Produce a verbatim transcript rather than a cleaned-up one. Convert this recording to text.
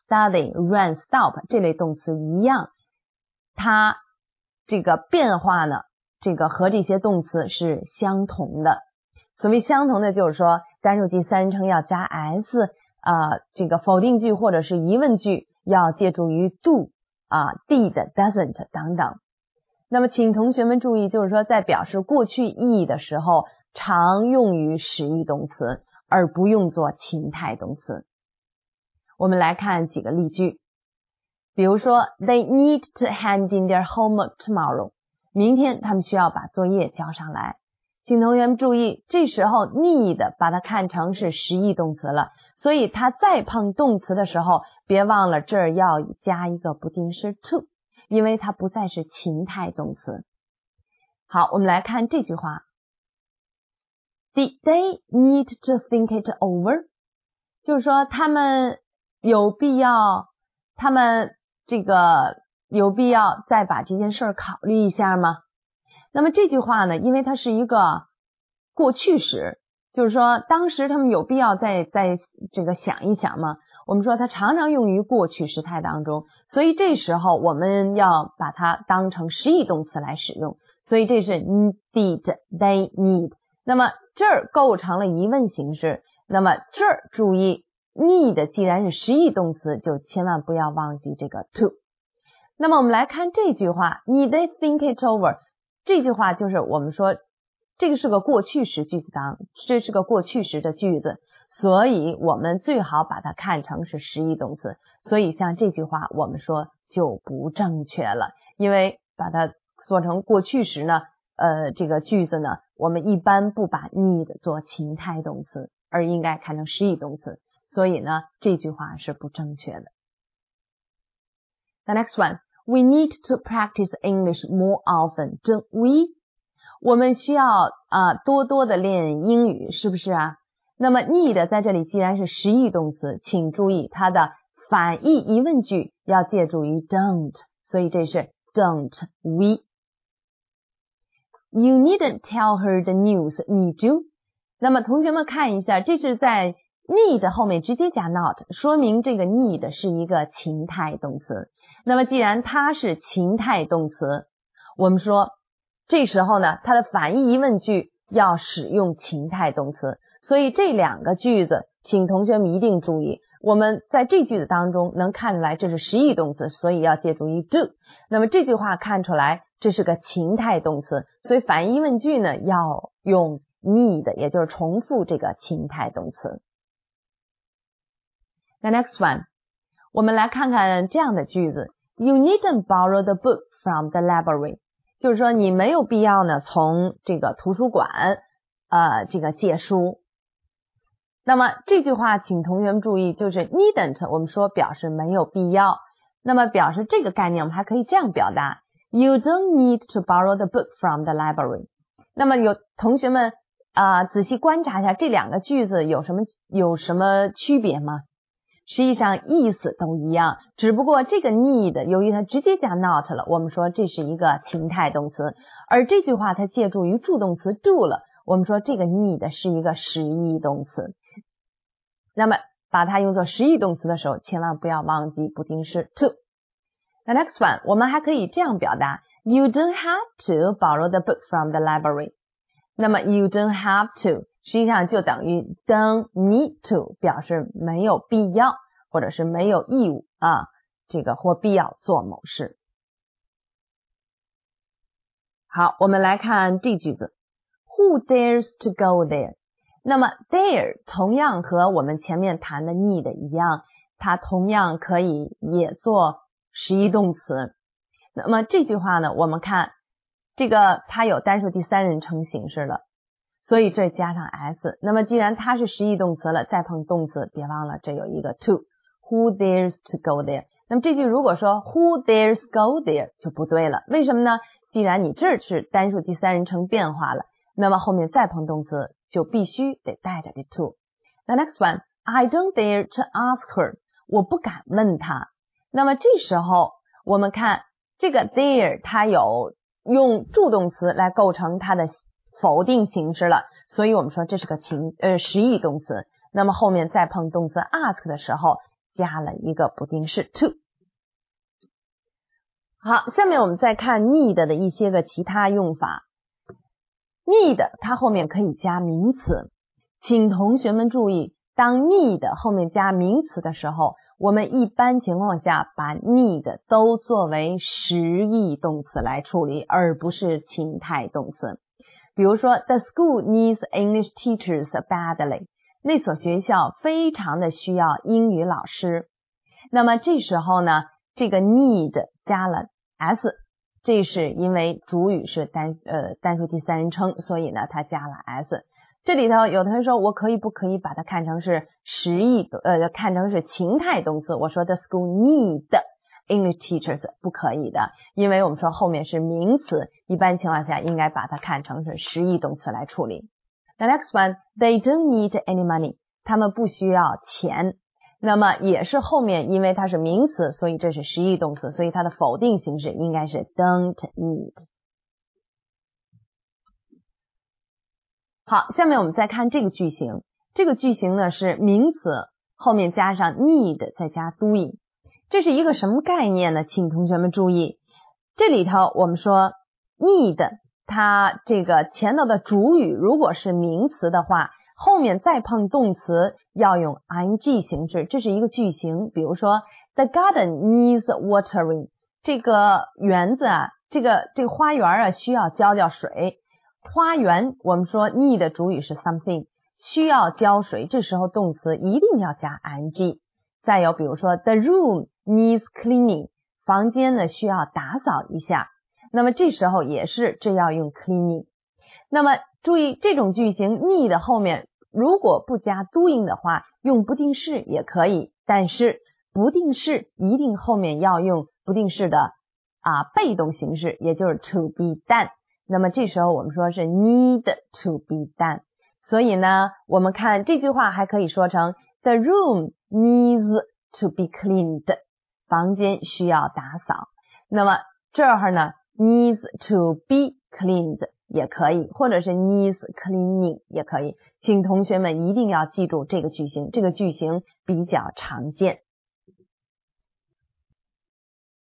study, run, stop 这类动词一样，它这个变化呢，这个和这些动词是相同的。所谓相同的就是说单数第三人称要加 s 啊、呃，这个否定句或者是疑问句要借助于 do 啊、呃、did, doesn't 等等。那么请同学们注意，就是说在表示过去意义的时候常用于实义动词，而不用作情态动词。我们来看几个例句，比如说 They need to hand in their homework tomorrow， 明天他们需要把作业交上来。请同学们注意，这时候 need 把它看成是实义动词了，所以它再碰动词的时候，别忘了这儿要加一个不定式 to， 因为它不再是情态动词。好，我们来看这句话 Did they need to think it over？ 就是说他们有必要他们这个有必要再把这件事考虑一下吗？那么这句话呢，因为它是一个过去时，就是说当时他们有必要再再这个想一想吗？我们说它常常用于过去时态当中，所以这时候我们要把它当成实义动词来使用，所以这是 did they need。 那么这儿构成了疑问形式，那么这儿注意 need 既然是实义动词，就千万不要忘记这个 to。 那么我们来看这句话 Need they think it over，这句话就是我们说这个是个过去时句子当这是个过去时的句子，所以我们最好把它看成是实义动词，所以像这句话我们说就不正确了，因为把它做成过去时呢呃，这个句子呢我们一般不把 need 做情态动词，而应该看成实义动词，所以呢这句话是不正确的。 The next one We need to practice English more often, don't we? 我们需要啊、呃、多多的练英语，是不是啊？那么 need 在这里既然是实义动词，请注意它的反义疑问句要借助于 don't， 所以这是 don't we。 You needn't tell her the news, need you? 那么同学们看一下，这是在 need 后面直接加 not， 说明这个 need 是一个情态动词。那么既然它是情态动词，我们说这时候呢它的反义疑问句要使用情态动词，所以这两个句子请同学们一定注意，我们在这句子当中能看出来这是实义动词，所以要借助于 do。 那么这句话看出来这是个情态动词，所以反义疑问句呢要用 need， 也就是重复这个情态动词。 The next one， 我们来看看这样的句子， You needn't borrow the book from the library， 就是说你没有必要呢从这个图书馆呃这个借书。那么这句话请同学们注意，就是 needn't 我们说表示没有必要，那么表示这个概念我们还可以这样表达， You don't need to borrow the book from the library。 那么有同学们啊、呃、仔细观察一下这两个句子有什么有什么区别吗？实际上意思都一样，只不过这个 need 由于它直接加 not 了，我们说这是一个情态动词，而这句话它借助于助动词 do 了，我们说这个 need 是一个实义动词。那么把它用作实义动词的时候千万不要忘记不定式 to。 The next one 我们还可以这样表达， You don't have to borrow the book from the library。 那么 you don't have to实际上就等于 don't need to， 表示没有必要或者是没有义务啊，这个或必要做某事。好，我们来看这句子 Who dares to go there？ 那么 dare 同样和我们前面谈的 need 一样，它同样可以也做实义动词。那么这句话呢我们看这个它有单数第三人称形式了，所以这加上 s， 那么既然它是实义动词了，再碰动词别忘了这有一个 to。 Who dares to go there？ 那么这句如果说 Who dares go there 就不对了，为什么呢？既然你这是单数第三人称变化了，那么后面再碰动词就必须得带着这 to。 The next one I don't dare to ask her， 我不敢问她。那么这时候我们看这个 dare 它有用助动词来构成它的否定形式了，所以我们说这是个情呃实义动词，那么后面再碰动词 ask 的时候加了一个不定式 to。 好，下面我们再看 need 的一些个其他用法。 need 它后面可以加名词，请同学们注意，当 need 后面加名词的时候，我们一般情况下把 need 都作为实义动词来处理，而不是情态动词。比如说 The school needs English teachers badly， 那所学校非常的需要英语老师。那么这时候呢，这个 need 加了 s， 这是因为主语是单呃单数第三人称，所以呢它加了 s。 这里头有同学说我可以不可以把它看成是实义呃看成是情态动词，我说 The school need English teachers 不可以的，因为我们说后面是名词，一般情况下应该把它看成是实义动词来处理。 The next one, they don't need any money， 他们不需要钱。那么也是后面因为它是名词，所以这是实义动词，所以它的否定形式应该是 don't need。 好，下面我们再看这个句型。这个句型呢是名词后面加上 need 再加 doing，这是一个什么概念呢？请同学们注意，这里头我们说 need 它这个前头的主语如果是名词的话，后面再碰动词要用 ing 形式，这是一个句型。比如说 The garden needs watering， 这个园子啊，这个这个花园啊需要浇浇水。花园我们说 need 主语是 something， 需要浇水，这时候动词一定要加 ing。再有比如说 The room needs cleaning， 房间呢需要打扫一下，那么这时候也是这要用 cleaning。 那么注意这种句型 need 后面如果不加 doing 的话，用不定式也可以，但是不定式一定后面要用不定式的啊被动形式，也就是 to be done。 那么这时候我们说是 need to be done， 所以呢我们看这句话还可以说成 The room needs to be cleaned， 房间需要打扫。那么这儿呢 needs to be cleaned 也可以，或者是 needs cleaning 也可以，请同学们一定要记住这个句型，这个句型比较常见。